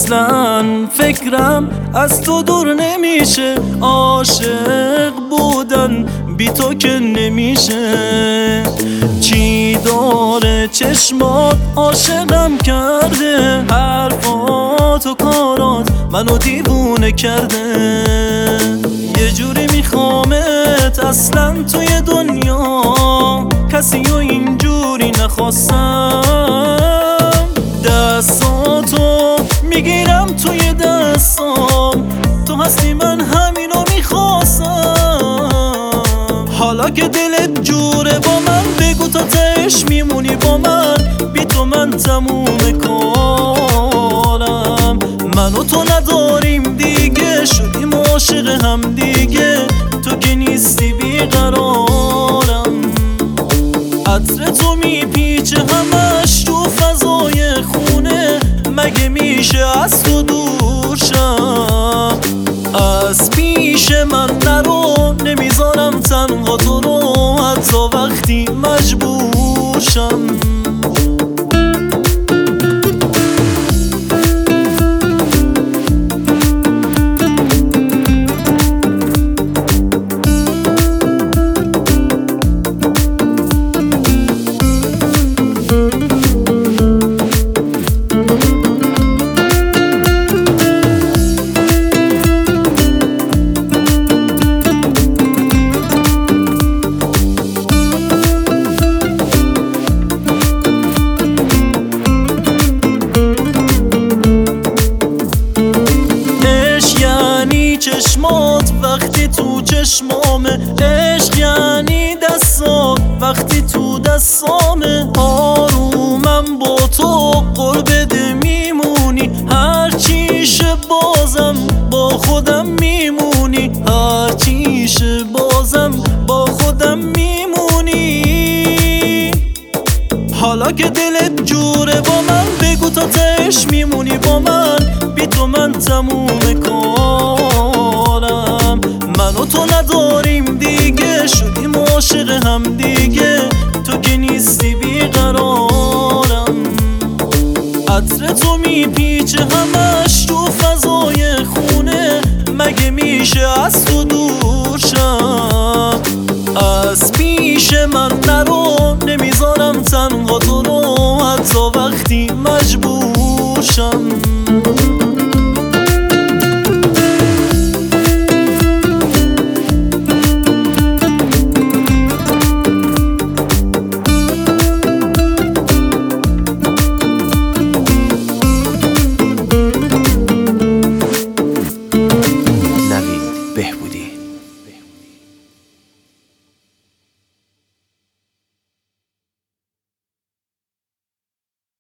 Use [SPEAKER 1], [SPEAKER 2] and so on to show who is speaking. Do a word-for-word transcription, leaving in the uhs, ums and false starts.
[SPEAKER 1] اصلا فکرم از تو دور نمیشه، عاشق بودن بی تو که نمیشه. چی داره چشمات عاشقم کرده، حرفات و کارات منو دیوونه کرده. یه جوری میخوامت اصلا توی دنیا، کسی و اینجوری نخواستم. دستاتو میگیرم توی دستام، تو هستی من همینو میخواستم. حالا که دلت جوره با من، بگو تا تهش میمونی با من. بی تو من تموم کارم، من و تو نداریم دیگه، شدیم عاشق هم دیگه. تو که نیستی بیقرارم، عطر تو میپیچه همش تو فضای خونه. مگه میشه از تو دور شم؟ از پیش من نرو، نمیذارم تنها تو رو، حتی وقتی مجبور شم. چشمات وقتی تو چشمامه، عشق یعنی دستات وقتی تو دستامه. آرومم با تو قربت میمونی، هر چیشه بازم با خودم میمونی، هر چیشه بازم با خودم میمونی. حالا که دلت جوره با من، بگو تا تهش میمونی با من. بی تو من تموم کارم، من و تو نداریم دیگه، شدیم عاشق هم دیگه. تو که نیستی بیقرارم، عطر تو میپیچه همش تو فضای خونه. مگه میشه از تو دور شم؟ از پیش من نرو، نمیذارم تنها تو رو، حتی وقتی مجبور شم.
[SPEAKER 2] نوید بهبودی.